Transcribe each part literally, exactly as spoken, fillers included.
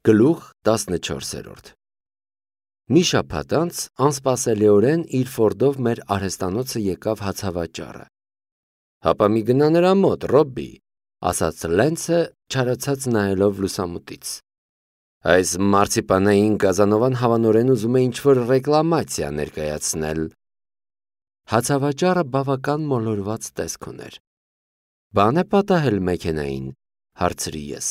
Գլուխ տասնչորսերորդ Մի շաբաթ անց անսպասելիորեն իր ֆորդով մեր արհեստանոցը եկավ հացավաճառը։ Հապա մի գնա նրա մոտ, Ռոբբի, ասաց Լենցը, չարացած նայելով լուսամուտից։ Այս մարցիպանային կազանովան հավանորեն ուզում է ինչ-որ ռեկլամացիա ներկայացնել։ Հացավաճառը բավական մոլորված տեսք ուներ։ Բան է պատահել մեքենային, հարցրի ես։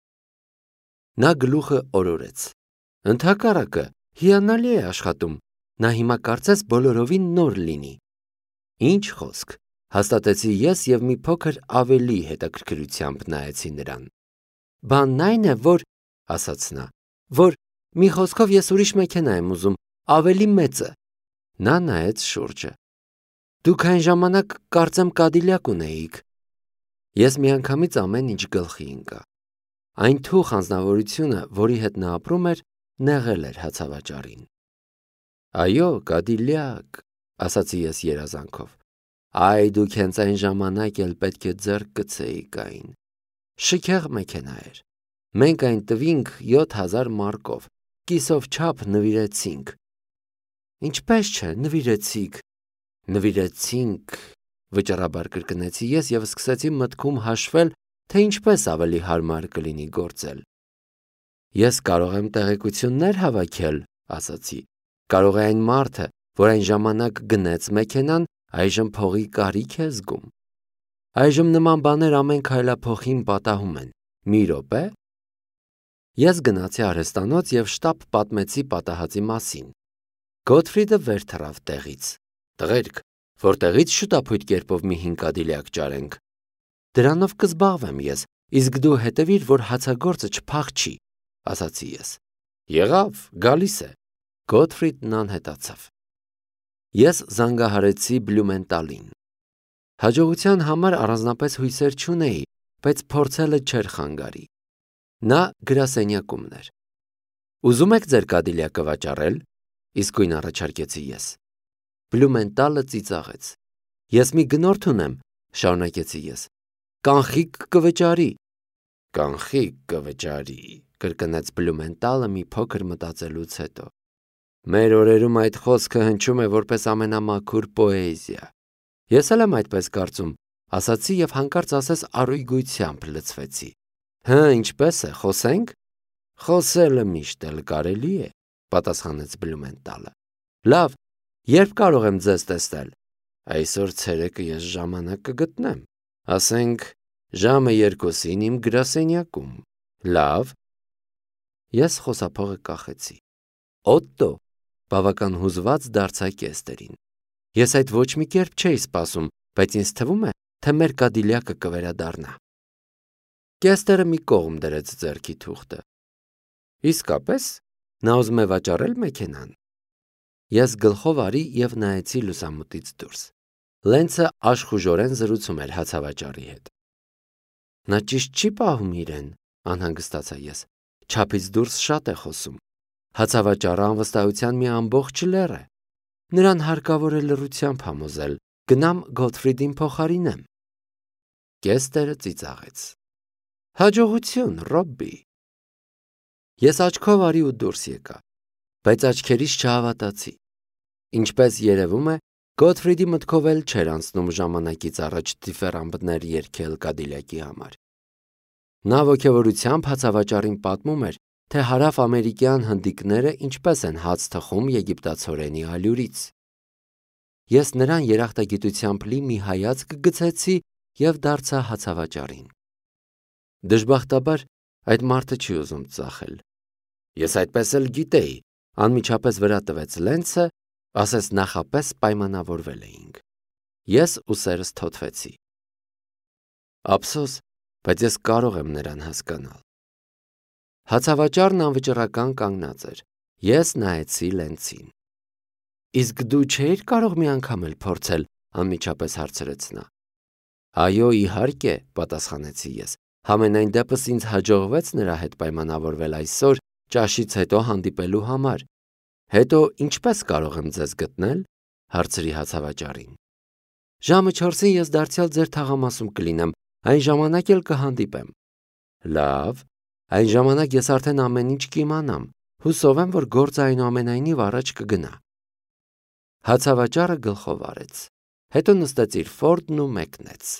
Նա գլուխը օրորեց։ Ընդհակառակը, հիանալի է աշխատում, նա հիմա կարծես բոլորովին նոր լինի։ Ինչ խոսք, հաստատեցի ես և մի փոքր ավելի հետաքրքրությամբ նայեցի նրան։ Բանն այն է, որ, ասաց նա, որ մի խոսքով ես ուրիշ մեքենա եմ ուզում, ավելի մեծը։ Նա նայեց շուրջը։ Դուք այն ժամանակ կարծեմ Կադիլյակ ունեիք։ Ես միանգամից ամեն ինչ գլխի ընկա։ Այն թուխ անձնավորությունը, որի հետ նա ապրում էր, նեղել էր հացավաճառին։ Այո, Կադիլյակ, ասացի ես երազանքով։ Այ դուք հենց այն ժամանակ էլ պետք է ձեռք գցեիք այն։ Շքեղ մեքենա էր։ Մենք այն տվինք յոթ հազար մարկով, կիսով չափ նվիրեցինք։ Ինչպես չէ, նվիրեցիք։ Նվիրեցինք, վճռաբար կրկնեցի ես և սկսեցի մտքում հաշվել, թե ինչպես ավելի հարմար կլինի գործել։ Ես կարող եմ տեղեկություններ հավաքել, ասացի։ Կարող է այն մարդը, որ այն ժամանակ գնեց մեքենան, այժմ փողի կարիք է զգում։ Այժմ նման բաներ ամեն քայլափոխին պատահում են։ Մի րոպե։ Ես գնացի արհեստանոց և շտապ պատմեցի պատահածի մասին։ Գոթֆրիդը վեր թռավ տեղից։ Տղերք, որտեղից շուտափույթ կերպով մի հին Կադիլյակ ճարենք։ Դրանով կզբաղվեմ ես, իսկ դու հետևիր, որ հացագործը չփախչի, ասացի ես։ Եղավ, գալիս է։ Գոթֆրիդն անհետացավ։ Ես զանգահարեցի Բլյումենտալին։ Հաջողության համար առանձնապես հույսեր չունեի, բայց փորձելը չէր խանգարի։ Նա գրասենյակումն էր։ Ուզում եք ձեր Կադիլյակը վաճառել, իսկույն առաջարկեցի ես։ Բլյումենտալը ծիծաղեց։ Ես մի գնորդ ունեմ, շարունակեցի ես։ Կանխիկ կվճարի։ Կանխիկ կվճարի, կրկնեց Բլյումենտալը մի փոքր մտածելուց հետո։ Մեր օրերում այդ խոսքը հնչում է որպես ամենամաքուր պոեզիա։ Ես էլ եմ այդպես կարծում, ասացի և հանկարծ ասես առույգությամբ լցվեցի։ Հը, ինչպես է, խոսենք։ Խոսելը միշտ էլ կարելի է, պատասխանեց Բլյումենտալը։ Լավ, երբ կարող եմ ձեզ տեսնել։ Այսօր ցերեկը ես ժամանակ կգտնեմ։ Ասենք ժամը երկուսին իմ գրասենյակում։ Լավ։ Ես խոսափողը կախեցի։ Օտտո, բավական հուզված դարձա Կեստերին։ Ես այդ ոչ մի կերպ չէի սպասում, բայց ինձ թվում է, թե մեր Կադիլյակը կվերադառնա։ Կեստերը մի կողմ դրեց ձեռքի թուղթը։ Իսկապես, նա ուզում է վաճառել մեքենան։ Ես գլխով արի և նայեցի լուսամուտից դուրս։ Լենցը աշխուժորեն զրուցում էր հացավաճառի հետ։ Նա ճիշտ չի պահում իրեն, անհանգստացա ես։ Չափից դուրս շատ է խոսում։ Հացավաճառը անվստահության մի ամբողջ լեռ է։ Նրան հարկավոր է լռությամբ համոզել, գնամ Գոթֆրիդին փոխարինեմ։ Կեստերը ծիծաղեց։ Հաջողություն, Ռոբբի։ Ես աչքով արի ու դուրս եկա, բայց աչքերիս չհավատացի։ Ինչպես երևում է, Գոթֆրիդի մտքով էլ չէր անցնում ժամանակից առաջ դիֆերամբներ երգել Կադիլյակի համար։ Նա ոգևորությամբ հացավաճառին պատմում էր, թե հարավ-ամերիկյան հնդիկները ինչպես են հաց թխում եգիպտացորենի ալյուրից։ Ես նրան երախտագիտությամբ լի մի հայացք գցեցի և դարձա հացավաճառին։ Դժբախտաբար այդ մարդը չի ուզում ծախել։ Ես այդպես էլ գիտեի, անմիջապես վրա տվեց Լենցը, ասես նախապես պայմանավորվել էինք։ Ես ուսերս թոթվեցի։ Ափսոս, բայց ես կարող եմ նրան հասկանալ։ Հացավաճառն անվճռական կանգնած էր։ Ես նայեցի Լենցին։ Իսկ դու չէիր կարող մի անգամ էլ փորձել, անմիջապես հարցրեց նա։ Այո, իհարկե, պատասխանեցի ես։ Համենայն դեպս ինձ հաջողվեց նրա հետ պայմանավորվել այսօր ճաշից հետո հանդիպելու համար։ Հետո ինչպես կարող եմ ձեզ գտնել, հարցրի հացավաճառին։ Ժամը չորսին ես դարձյալ ձեր թաղամասում կլինեմ, այն ժամանակ էլ կհանդիպեմ։ Լավ, Այն ժամանակ ես արդեն ամեն ինչ կիմանամ, հուսով եմ, որ գործը այնուամենայնիվ առաջ կգնա։ Հացավաճառը գլխով արեց, հետո նստեց իր ֆորդն ու մեկնեց։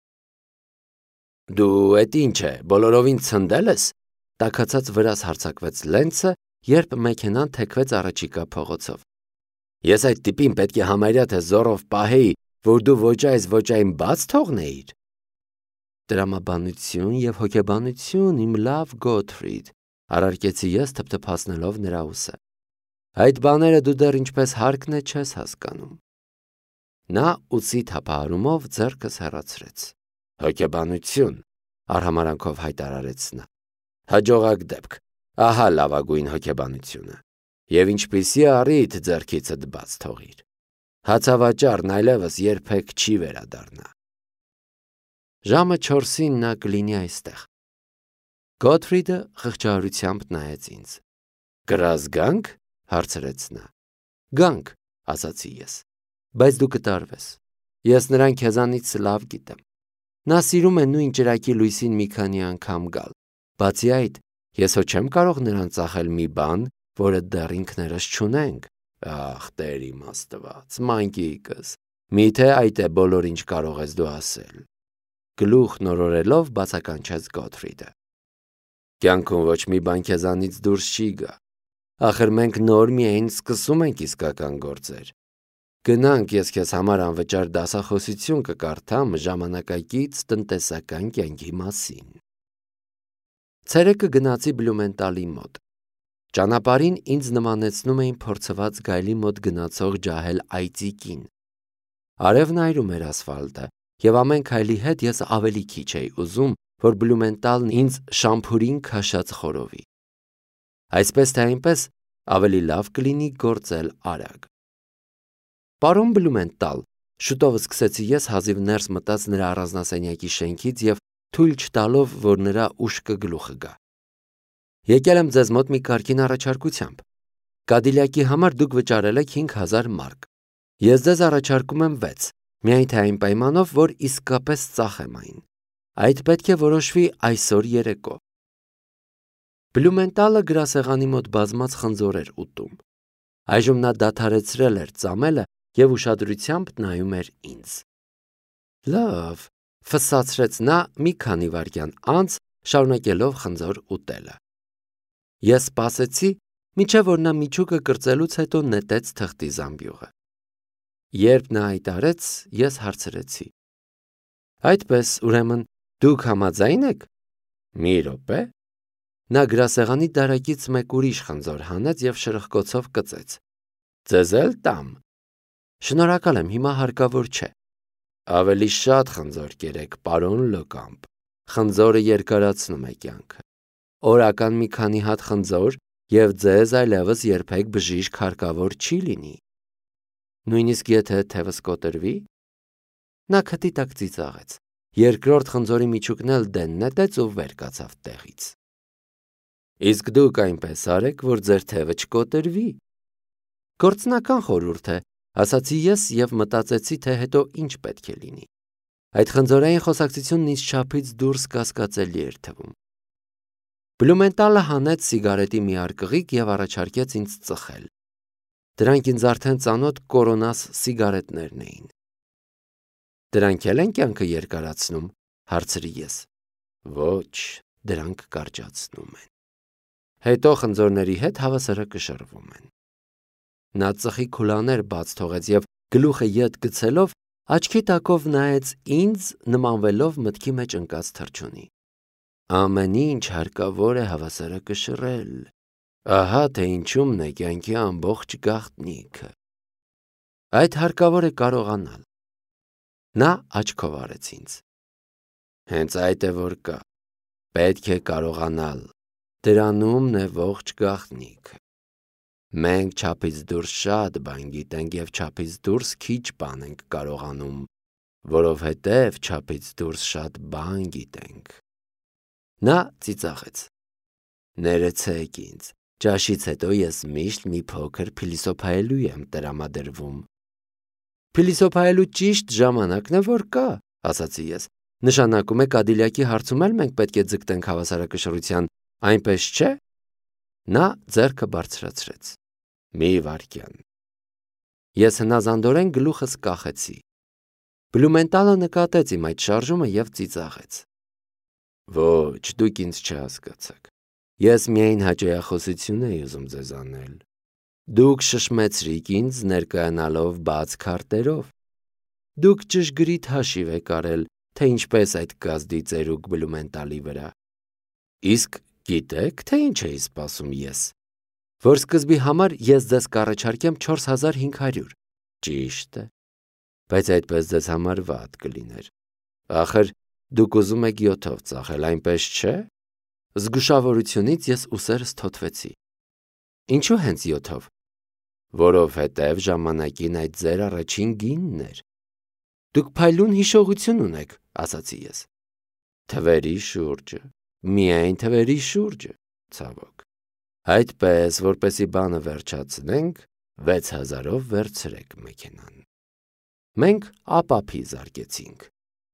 Դու էդ ինչ է, բոլորովին ցնդել ես, տաքացած վրաս հարձակվեց Լենցը, երբ մեքենան թեքվեց առաջիկա փողոցով։ Ես այդ տիպին պետք է համարյա թե զորով պահեի, որ դու ոչ այս ոչ այն բաց թողնեիր։ Տրամաբանություն եւ հոգեբանություն, իմ լավ Գոթֆրիդ, առարկեցի ես թփթփացնելով նրա ուսը։ Այդ բաները դու դեռ ինչպես հարկն է չես հասկանում։ Նա ուսի թափահարումով ձեռքս հեռացրեց։ Հոգեբանություն, արհամարանքով հայտարարեց նա։ Հաջողակ դեպք, ահա լավագույն հոգեբանությունը։ Եվ ինչպիսի առիթ ձեռքիցդ բաց թողիր։ Հացավաճառն այլևս երբեք չի վերադառնա։ Ժամը չորսին նա կլինի այստեղ։ Գոթֆրիդը խղճահարությամբ նայեց ինձ։ Կրած գանք, հարցրեց նա։ Գանք, ասացի ես, բայց դու կտարվես։ Ես նրան քեզանից լավ գիտեմ։ Նա սիրում է նույն ճրակի լույսին մի քանի անգամ գալ։ Բացի այդ, ես հո չեմ կարող նրան ծախել մի բան, որը դեռ ինքներս չունենք։ Ախ, Տեր իմ Աստված, մանկիկս, միթե այդ է բոլոր ինչ կարող ես դու ասել։ Գլուխ նորորելով բացականչեց Գոթֆրիդը։ Կյանքում ոչ մի բան քեզանից դուրս չի գա։ Ախր մենք նոր միայն սկսում ենք իսկական գործեր։ Գնանք, ես քեզ համար անվճար դասախոսություն կկարդամ ժամանակակից տնտեսական կյանքի մասին։ Ցերեկը գնացի Բլումենտալի մոտ։ Ճանապարհին ինձ նմանեցնում էին փորձված գայլի մոտ գնացող ջահել այծիկին։ Արևն այրում էր ասֆալտը, եւ ամեն քայլի հետ ես ավելի քիչ էի ուզում, որ Բլումենտալն ինձ շամփուրին քաշած խորովի։ Այսպես թե այնպես ավելի լավ կլինի գործել արագ։ Պարոն Բլումենտալ, շուտով սկսեցի ես հազիվ ներս մտած նրա առանձնասենյակի շենքից եւ թույլ չտալով, որ նրա ուշքը գլուխը գա։ Եկել եմ ձեզ մոտ մի կարգին առաջարկությամբ։ Կադիլյակի համար դուք վճարել եք հինգ հազար մարկ։ Ես ձեզ առաջարկում եմ վեց, միայն թե այն պայմանով, որ իսկապես ծախեմ այն։ Այդ պետք է որոշվի այսօր երեկո։ Բլումենտալը գրասեղանի մոտ բազմած խնձոր էր ուտում։ Այժմ նա դադարեցրել էր ծամելը եւ ուշադրությամբ նայում էր ինձ։ Լավ, ֆսացրեց նա մի քանի վայրկյան անց, շարունակելով խնձոր ուտելը։ Ես սպասեցի, մինչև որ նա միջուկը կրծելուց հետո նետեց թղթի զամբյուղը։ Երբ նա այդ արեց, ես հարցրեցի. Այդպես, ուրեմն, դուք համաձայն եք։ Մի րոպե։ Նա գրասեղանի դարակից մեկ ուրիշ խնձոր հանեց եւ շրխկոցով կծեց։ Ձեզ էլ տամ։ Շնորհակալ եմ, հիմա հարկավոր չէ։ Ավելի շատ խնձոր կերեք, պարոն Լոկամպ։ Խնձորը երկարացնում է կյանքը։ Օրական մի քանի հատ խնձոր եւ ձեզ այլևս երբեք բժիշկ հարկավոր չի լինի։ Նույնիսկ եթե թևս կոտրվի։ Նա քթի տակ ծիծաղեց։ Երկրորդ խնձորի միջուկն էլ դեն նետեց ու վեր կացավ տեղից։ Իսկ դուք այնպես արեք, որ ձեր թևը չկոտրվի։ Գործնական խորհուրդ է, ասացի ես եւ մտածեցի, թե հետո ինչ պետք է լինի։ Այդ խնձորային խոսակցությունն ինձ չափից դուրս կասկածելի էր թվում։ Բլումենտալը հանեց սիգարետի մի արկղիկ եւ առաջարկեց ինձ ծխել։ Դրանք ինձ արդեն ծանոթ կորոնաս սիգարետներն էին։ Դրանք էլ են կյանքը երկարացնում, հարցրի ես։ Ոչ, դրանք կարճացնում են։ Հետո խնձորների հետ հավասարակշռվում են։ Նա ծխի քուլաներ բաց թողեց եւ գլուխը ետ գցելով աչքի տակով նայեց ինձ, նմանվելով մտքի մեջ ընկած թռչունի։ Ամեն ինչ հարկավոր է հավասարակշռել։ Ահա թե ինչումն է կյանքի ամբողջ գաղտնիքը։ Այդ հարկավոր է կարողանալ։ Նա աչքով արեց ինձ։ Հենց այդ է որ կա։ Պետք է կարողանալ։ Դրանումն է ողջ գաղտնիքը։ Մենք չափից դուրս շատ բան գիտենք եւ չափից դուրս քիչ բան ենք կարողանում, որովհետեւ չափից դուրս շատ բան գիտենք։ Նա ծիծաղեց։ Ներեցեք ինձ, ճաշից հետո ես միշտ մի փոքր փիլիսոփայելու եմ տրամադրվում։ Փիլիսոփայելու ճիշտ ժամանակն է որ կա, ասացի ես։ Նշանակում է Կադիլյակի հարցում էլ մենք պետք է ձգտենք հավասարակշռության, Այնպես չէ։ Նա ձեռքը բարձրացրեց։ Մի վայրկյան։ Ես հնազանդորեն գլուխս կախեցի։ Բլումենտալը նկատեց իմ այդ շարժումը և ծիծաղեց։ Ոչ, դուք ինձ չհասկացաք։ Ես միայն հաճոյախոսություն էի ուզում ձեզ անել։ Դուք շշմեցրիք ինձ ներկայանալով բաց քարտերով։ Դուք ճշգրիտ հաշիվ եք արել, թե ինչպես այդ կազդի ծերուկ Բլումենտալի վրա։ Իսկ գիտեք, թե ինչ էի սպասում ես։ Որ սկզբի համար ես ձեզ կառաջարկեմ չորս հազար հինգ հարյուր։ Ճիշտ է։ Բայց այդպես ձեզ համար վատ կլիներ։ Ախր դուք ուզում եք յոթով ծախել, այնպես չէ։ Զգուշավորությունից ես ուսերս թոթվեցի։ Ինչու հենց յոթով։ Որովհետև ժամանակին այդ ձեր առաջին գինն էր։ Դուք փայլուն հիշողություն ունեք, ասացի ես։ Թվերի շուրջը, միայն թվերի շուրջը, ցավոք։ Այդպես, որպեսի բանը վերջացնենք, վեց հազարով վերցրեք մեքենան։ Մենք ապափի զարկեցինք։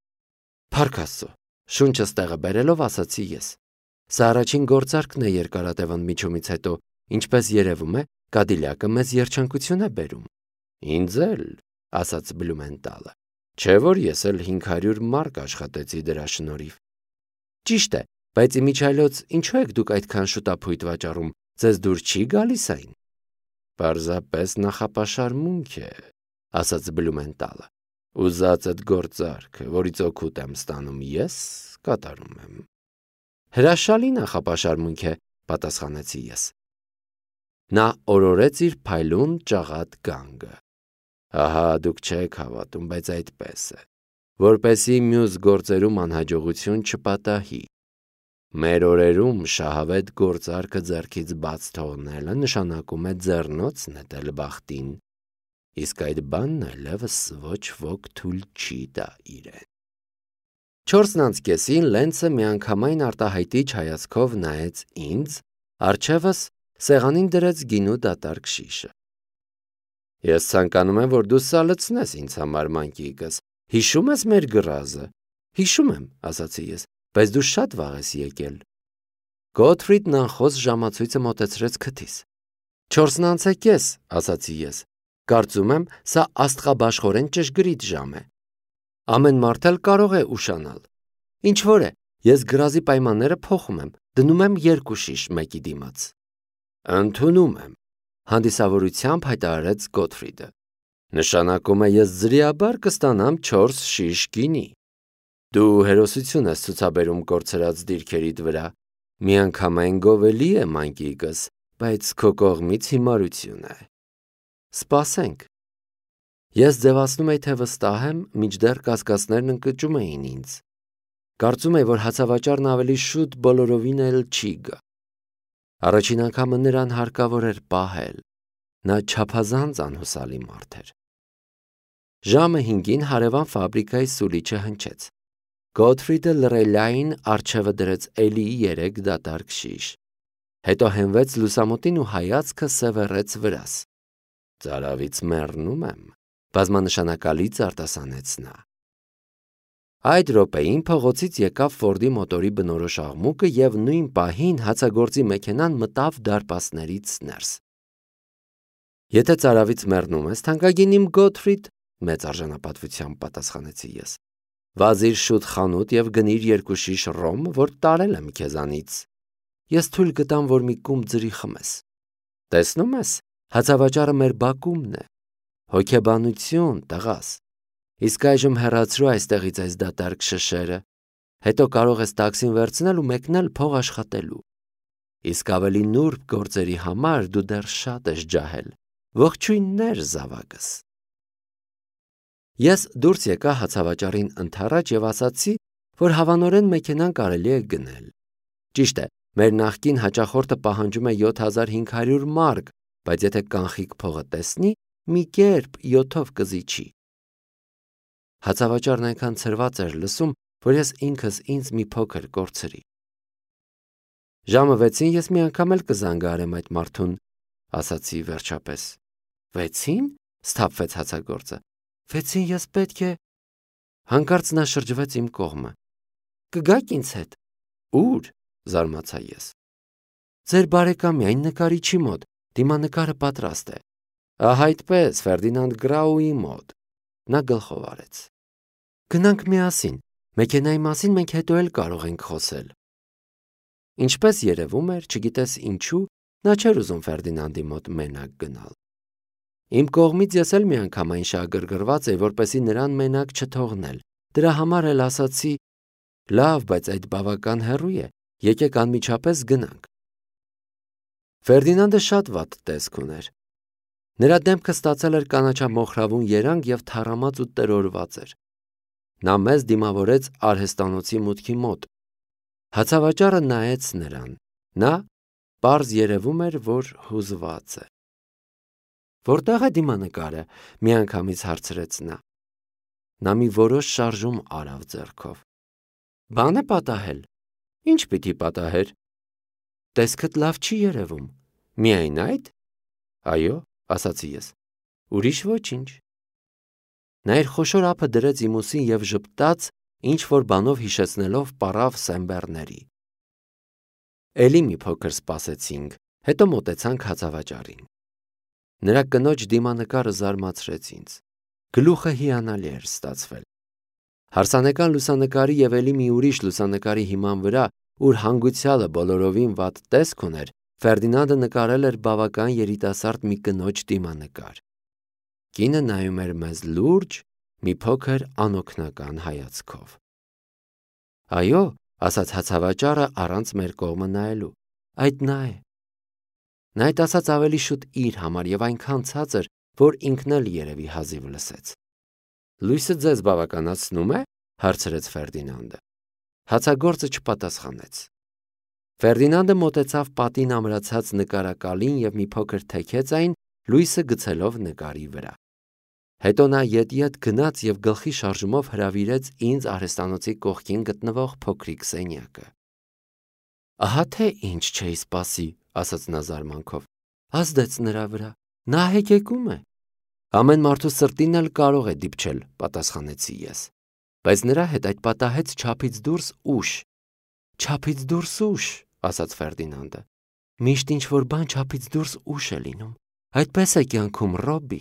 Փառք Աստծո, շունչս տեղը բերելով ասացի ես։ Սա առաջին գործարքն է երկարատև ընդմիջումից հետո, ինչպես երևում է, Կադիլակը մեզ երջանկություն է բերում։ Ինձ էլ, ասաց Բլումենտալը, չէ որ ես էլ հինգ հարյուր մարկ աշխատեցի դրա շնորհիվ։ Ճիշտ է, բայց իմիջիայլոց ինչու եք դուք այդքան շուտափույթ վաճառում, ձեզ դուր չի գալիս այն։ Պարզապես նախապաշարմունք է, ասաց Բլումենտալը։ Ուզածդ գործարքը, որից օգուտ եմ ստանում ես, կատարում եմ։ Հրաշալի նախապաշարմունք է, պատասխանեցի ես։ Նա օրորեց իր փայլուն ճաղատ գանգը։ Ահա դուք չեք հավատում, բայց այդպես է, որպեսի մյուս գործերում անհաջողություն չպատահի։ Մեր օրերում շահավետ գործարքը ձեռքից բաց թողնելը նշանակում է ձեռնոց նետել բախտին, իսկ այդ բանն այլևս ոչ ոք թույլ չի տա իրեն։ Չորսն անց կեսին Լենցը միանգամայն արտահայտիչ հայացքով նայեց ինձ, առջևս սեղանին դրեց գինու դատարկ շիշը։ Ես ցանկանում եմ, որ դու սալցնես ինձ համար, մանկիկս, հիշում ես մեր գրազը։ Հիշում եմ, ասացի ես, բայց դու շատ վաղ ես եկել։ Գոթֆրիդն անխոս ժամացույցը մոտեցրեց քթիս։ Չորսն անց է կես, ասացի ես։ Կարծում եմ, սա աստղաբաշխորեն ճշգրիտ ժամ է։ Ամեն մարդ էլ կարող է ուշանալ։ Ինչ որ է, ես գրազի պայմանները փոխում եմ, դնում եմ երկու շիշ մեկի դիմաց։ Ընդունում եմ, հանդիսավորությամբ հայտարարեց Գոթֆրիդը։ Նշանակում է ես ձրիաբար կստանամ չորս շիշ գինի։ Դու հերոսություն ես ցուցաբերում կորցրած դիրքերիդ վրա։ Միանգամայն գովելի է, մանկիկս, բայց քո կողմից հիմարություն է։ Սպասենք։ Ես ձևացնում էի, թե վստահ եմ, մինչդեռ կասկածներն ընկճում էին ինձ։ Կարծում էի, որ հացավաճառն ավելի շուտ բոլորովին էլ չի գա։ Առաջին անգամը նրան հարկավոր էր պահել։ Նա չափազանց անհուսալի մարդ էր։ Ժամը հինգին հարևան ֆաբրիկայի սուլիչը հնչեց։ Գոթֆրիդը լռելային առջևը դրեց էլի երեք դատարկ շիշ։ Հետո հենվեց լուսամուտին ու հայացքը սևեռեց վրաս։ Ծարավից մեռնում եմ, բազմանշանակալից արտասանեց նա։ Այդ րոպեին փողոցից եկավ Ֆորդի մոտորի բնորոշ աղմուկը և նույն պահին հացագործի մեքենան մտավ դարպասներից ներս։ Եթե ծարավից մեռնում ես, թանկագին իմ Գոթֆրիդ, մեծ արժանապատվությամբ պատասխանեցի ես։ Վազիր շուտ խանութ և գնիր երկու շիշ ռոմ, որ տարել եմ քեզանից։ Ես թույլ կտամ, որ մի կում ձրի խմես։ Տեսնում ես, հացավաճառը մեր բակումն է։ Հոգեբանություն, տղաս։ Իսկ այժմ հեռացրու այստեղից այս դատարկ շշերը։ Հետո կարող ես տաքսին վերցնել ու մեկնել փող աշխատելու։ Իսկ ավելի նուրբ գործերի համար դու դեռ շատ ես ջահել։ Ողջույններ, զավակս։ Ես դուրս եկա հացավաճառին ընդառաջ և ասացի, որ հավանորեն մեքենան կարելի է գնել։ Ճիշտ է, մեր նախկին հաճախորդը պահանջում է յոթ հազար հինգ հարյուր մարկ, բայց եթե կանխիկ փողը տեսնի, մի կերպ յոթով կզիջի։ Հացավաճառն այնքան ցրված էր լսում, որ ես ինքս ինձ մի փոքր կորցրի։ Ժամը վեցին ես մի անգամ էլ կզանգարեմ այդ մարդուն, ասացի վերջապես։ Վեցին, սթափվեց հացագործը։ Վեցին ես պետք է։ Հանկարծ նա շրջվեց իմ կողմը։ Կգաք ինձ հետ։ Ուր, զարմացա ես։ Ձեր բարեկամի այն նկարիչի մոտ, դիմանկարը պատրաստ է։ Ահա այդպես, Ֆերդինանդ Գրաուի մոտ։ Նա գլխով արեց։ Գնանք միասին, մեքենայի մասին մենք հետո էլ կարող ենք խոսել։ Ինչպես երևում էր, չգիտես ինչու, նա չէր ուզում Ֆերդինանդի մոտ մենակ գնալ։ Իմ կողմից ես էլ միանգամայն շահագրգռված էի, որպեսզի նրան մենակ չթողնել։ Դրա համար էլ ասացի. լավ, բայց այդ բավական հեռու է, եկեք անմիջապես գնանք։ Ֆերդինանդը շատ վատ տեսք ուներ։ Նրա դեմքը ստացել էր կանաչամոխրավուն երանգ և թառամած ու տրորված էր։ Նա մեզ դիմավորեց արհեստանոցի մուտքի մոտ։ Հացավաճառը նայեց նրան։ Նա պարզ երևում էր, որ հուզված է։ Որտեղ է դիմանկարը, միանգամից հարցրեց նա։ Նա մի որոշ շարժում արավ ձեռքով։ Բան է պատահել։ Ինչ պիտի պատահեր։ Տեսքդ լավ չի երևում։ Միայն այդ։ Այո, ասացի ես։ Ուրիշ ոչինչ։ Նա իր խոշոր ափը դրեց իմ ուսին և ժպտաց, ինչ որ բանով հիշեցնելով պառավ սեմբեռների։ Էլի մի փոքր սպասեցինք, հետո մոտեցանք հացավաճառին։ Նրա կնոջ դիմանկարը զարմացրեց ինձ։ Գլուխը հիանալի էր ստացվել։ Հարսանեկան լուսանկարի և էլի մի ուրիշ լուսանկարի հիման վրա, ուր հանգուցյալը բոլորովին վատ տեսք ուներ, Ֆերդինանդը նկարել էր բավական երիտասարդ մի կնոջ դիմանկար։ Կինը նայում էր մեզ լուրջ, մի փոքր անօգնական հայացքով։ Այո, ասաց հացավաճառը առանց մեր կողմը նայելու, այդ նա է։ Նա այդ ասաց ավելի շուտ իր համար և այնքան ցածր, որ ինքն էլ երևի հազիվ լսեց։ Լույսը ձեզ բավականացնում է, հարցրեց Ֆերդինանդը։ Հացագործը չպատասխանեց։ Ֆերդինանդը մոտեցավ պատին ամրացած նկարակալին և մի փոքր թեքեց այն, լույսը գցելով նկարի վրա։ Հետո նա ետ-ետ գնաց և գլխի շարժումով հրավիրեց ինձ արհեստանոցի կողքին գտնվող փոքրիկ սենյակը։ Ահա թե ինչ չէի սպասի, ասաց նա զարմանքով։ Ազդեց նրա վրա։ Նա հեկեկում է։ Ամեն մարդու սրտին էլ կարող է դիպչել, պատասխանեցի ես։ Բայց նրա հետ այդ պատահեց չափից դուրս ուշ։ Չափից դուրս ուշ, ասաց Ֆերդինանդը։ Միշտ ինչ որ բան չափից դուրս ուշ է լինում։ Այդպես է կյանքում, Ռոբբի։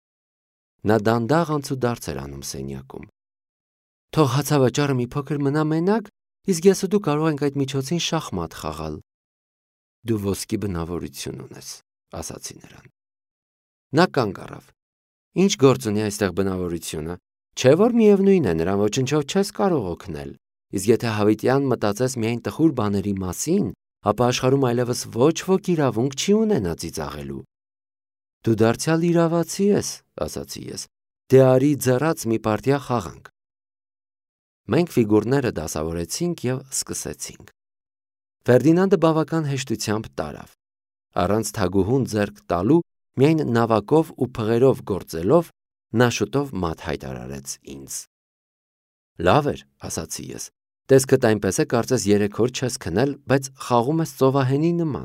Նա դանդաղ անցուդարձ էր անում սենյակում։ Թող հացավաճառը մի փոքր մնա մենակ, իսկ ես ու դու կարող ենք այդ միջոցին շախմատ խաղալ։ Դու ոսկի բնավորություն ունես, ասացի նրան։ Նա կանգ առավ։ Ինչ գործ ունի այստեղ բնավորությունը։ Չէ՞ որ միևնույն է, նրան ոչնչով չես կարող օգնել։ Իսկ եթե հավիտյան մտածես միայն տխուր բաների մասին, ապա աշխարհում այլևս ոչ ոք իրավունք չի ունենա ծիծաղելու։ Դու դարձյալ իրավացի ես, ասացի ես։ Դե արի ձեռաց մի պարտիա խաղանք։ Մենք ֆիգուրները դասավորեցինք և սկսեցինք։ Ֆերդինանդը բավական հեշտությամբ տարավ։ Առանց թագուհուն ձեռք տալու, միայն նավակով ու փղերով գործելով, նա շուտով մատ հայտարարեց ինձ։ Լավ էր, ասացի ես։ Տեսքդ այնպես է, կարծես երեք օր չես քնել, բայց խաղում ես ծովահենի նման։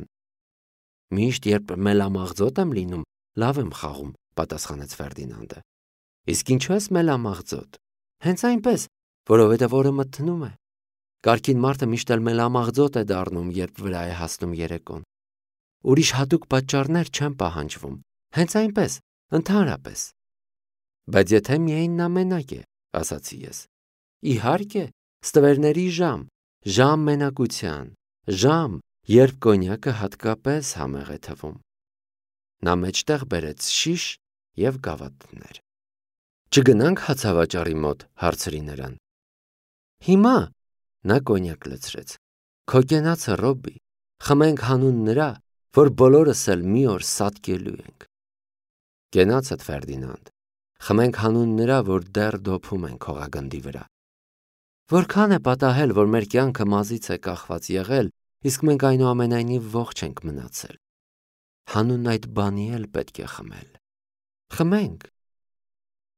Միշտ երբ մելամաղձոտ եմ լինում, լավ եմ խաղում, պատասխանեց Ֆերդինանդը։ Իսկ ինչու ես մելամաղձոտ։ Հենց այնպես, որովհետև օրը մթնում է։ Կարգին մարդը միշտ էլ մելամաղձոտ է դառնում, երբ վրա է հասնում երեկոն։ Ուրիշ հատուկ պատճառներ չեն պահանջվում։ Հենց այնպես, ընդհանրապես։ Բայց եթե միայն նա մենակ է, ասացի ես։ Իհարկե, ստվերների ժամ, ժամ մենակության, ժամ, երբ կոնյակը հատկապես համեղ է թվում։ Նա մեջտեղ բերեց շիշ և գավաթներ։ Չգնանք հացավաճառի մոտ, հարցրի նրան։ Հիմա նա կոնյակ լցրեց։ Քո կենացը, Ռոբբի, խմենք հանուն նրա, որ բոլորս էլ մի օր սատկելու ենք։ Կենացդ, Ֆերդինանդ, խմենք հանուն նրա, որ դեռ դոփում ենք հողագնդի վրա։ Որքան է պատահել, որ մեր կյանքը մազից է կախված եղել, իսկ մենք այնուամենայնիվ ողջ ենք մնացել։ Հանուն այդ բանի էլ պետք է խմել։ Խմենք,